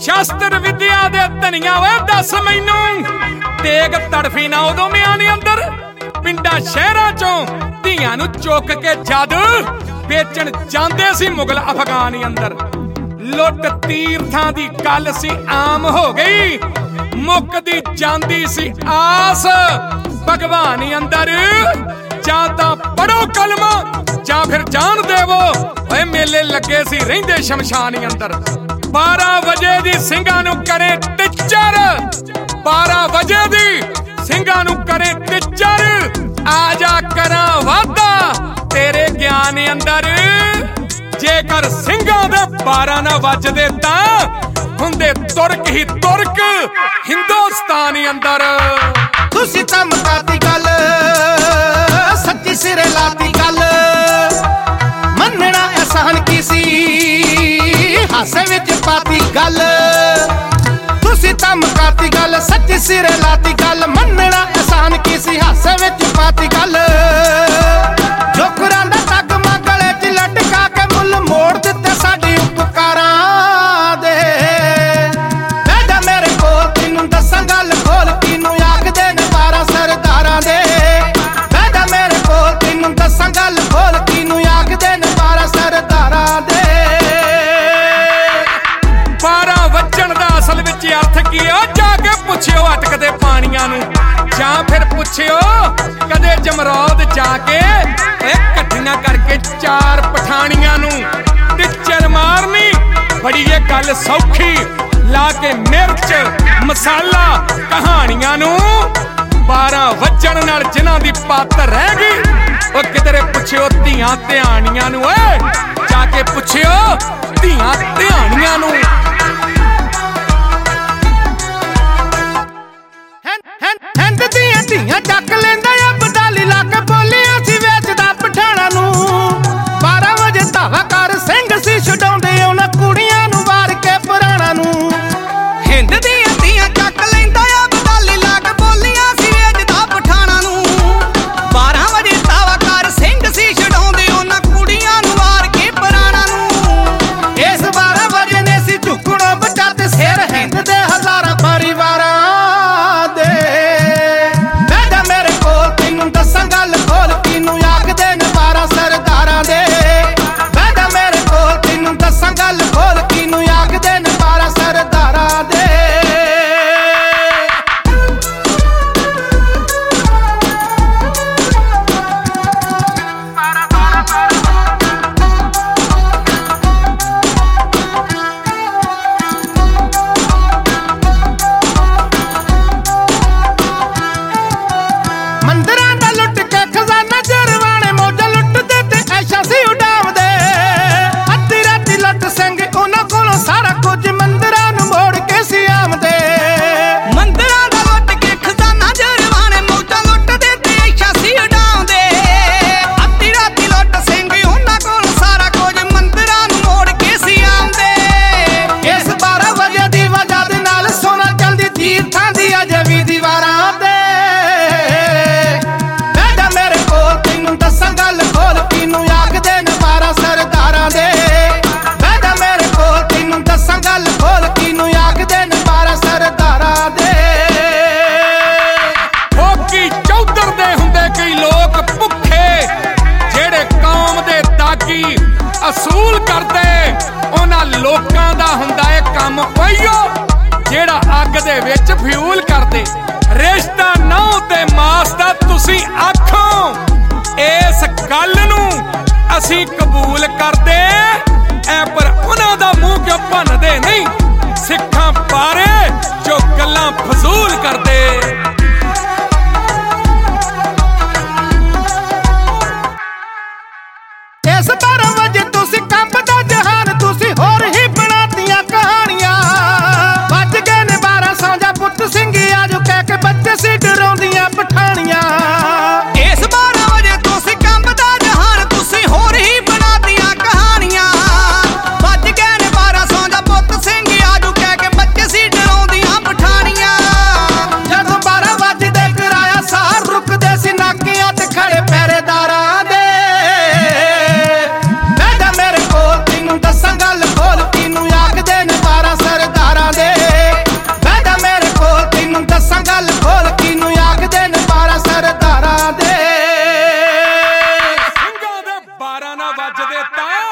शास्त्र विद्या दे धनिया वे दस मैनू तेग तड़फी ना उदों मियां दी अंदर पिंडां शहरां चों धीआं नूं चुक के जद बेचण जांदे सी मुगल अफगान अंदर। लुट तीर्थां दी गल सी आम हो गई, मुकदी जांदी सी आस भगवान अंदर। जां तां पढ़ो कलमा जां फिर जान देवो, ओए मेले लगे सी रहिंदे शमशान अंदर। 12 वजे दी ਸਿੰਘਾਂ ਨੂੰ करे टिचर, 12 वजे दी ਸਿੰਘਾਂ ਨੂੰ करे टिचर। आजा करा वादा तेरे ज्ञान अंदर, जेकर ਸਿੰਘਾਂ दे 12 ना वजदे तां हुंदे तुर्क ही तुर्क हिंदुस्तान अंदर। तुसी तां मुकाती गल सच्ची सिरे लाती गल, मनना एहसान की सी हासे विच पाती गल। तुसी तां मुकाती गल सच्ची सिरे लाती गल, मनना एहसान की सी हासे विच पाती गल। जोकरां दा तगमा गले च लटका के मुल मोड़ दित्ते साडी उपकारां दे। बैठा मेरे कोल तैनूं दस्सां गल खोल किनूं आखदे ने 12 सरदारां दे। बैठा मेरे कोल तैनूं दस्सां गल खोल किनूं आखदे ने 12 सरदारां दे। 12 वजण दा असल विच अर्थ की आ, जाके पुछियो अटकदे पाणियां नूं, जां फिर पुछियो कदे जमरौद जाके कट्ठियां करके 4 पठाणियां नूं। टिचर मारनी बड़ी ये गल सौखी, ला के मिर्च मसाला कहानियां नूं। 12 वजण नाल जिन्हां दी पत रह गई, ओ किधरे पुछियो धीआं ध्यानियां नूं, ओए जाके पुछियो धीआं ध्यानियां नूं। हैंड दियां धीआं चक लेंदा बडाली ला के बोलियां सी वेचदा पठाणा नूं। 12 वजे धावा कर ਸਿੰਘ सी छडाउंदे उन्हां कुड़ियां नूं वार के पुराणा नूं। हिंद दियां धीआं चक लेंदा बडाली ला के बोलियां सी वेचदा पठाणा नूं। 12 वजे धावा कर ਸਿੰਘ सी छडाउंदे उन्हां कुड़ियां नूं वार के पुराणा नूं। इस 12 वजे ने सी झुकणों बचा ते सिर हिंद दे हज़ारां परिवारां दे। बैठा मेरे कोल तैनूं दस्सां गल खोल किनूं आखदे ने 12 सरदारां दे। बैठा मेरे कोल तैनूं दस्सां गल खोल किनूं आखदे ने 12 सरदारां दे। ਮੰਦਰਾਂ ਦਾ ਲੁੱਟ ਕੇ ਖਜ਼ਾਨਾ ਜਰਵਾਣੇ ਮੌਜਾਂ ਲੁੱਟਦੇ ਤੇ ਐਸ਼ਾ ਸੀ ਉਡਾਵਦੇ। ਅੱਧੀ ਰਾਤੀ ਲੁੱਟ ਸਿੰਘ ਉਹਨਾਂ ਕੋਲੋਂ ਸਾਰਾ ਕੁਝ ਮੰਦਰਾਂ ਨੂੰ ਮੋੜ ਕੇ ਸੀ ਆਮਦੇ। ਮੰਦਰਾਂ ਦਾ ਲੁੱਟ ਕੇ ਖਜ਼ਾਨਾ ਜਰਵਾਣੇ ਮੌਜਾਂ ਲੁੱਟਦੇ ਤੇ ਐਸ਼ਾ ਸੀ ਉਡਾਵਦੇ। ਅੱਧੀ ਰਾਤੀ ਲੁੱਟ ਸਿੰਘ ਉਹਨਾਂ ਕੋਲੋਂ ਸਾਰਾ ਕੁਝ ਮੰਦਰਾਂ ਨੂੰ ਮੋੜ ਕੇ ਸੀ ਆਮਦੇ। ਇਸ 12 ਵਜੇ ਦੀ ਵਜ੍ਹਾ ਦੇ ਨਾਲ ਸੋਨਾ ਚਾਂਦੀ ਤੀਰਥਾਂ ਦੀ ਅਜੇ ਵੀ ਦੀਵਾਰਾਂ ਤੇ। बैठा मेरे कोल तैनूं दस्सां गल खोल किनूं आखदे ने 12 सरदारां दे। बैठा मेरे कोल तैनूं दस्सां गल खोल किनूं आखदे ने 12 सरदारां दे। फौकी चौधर दे हुंदे कई लोक भुखे, जेड़े कौम दे ताकी असूल करदे। उन्हां लोकां दा हुंदा ए काम ओहियो जेड़ा अग दे विच फ्यूल करदे। रिश्ता नौ ते मास दा तुसी आखो, इस गल नूं असी कबूल करदे ऐ, पर उन्हां दा मूंह क्यों भनदे नहीं सिखां बारे जो गल्लां फजूल करदे। इस 12 वजे तुसी कंबदा जहान, तुसी होर ही बनातियां कहानियां। वज गए ने 12 साझा पुੱਤ ਸਿੰਘ आजो कह के बच्चे सी डराउंदियां पठाणियां। इस 12 वजे तुसी कंबदा जहान, तुसी होर ही बनातियां कहानियां। वज गए ने 12 साझा पुੱਤ ਸਿੰਘ आजो कह के बच्चे सी डराउंदियां पठाणियां। जदों 12 वजे ਦਿੱਤਾ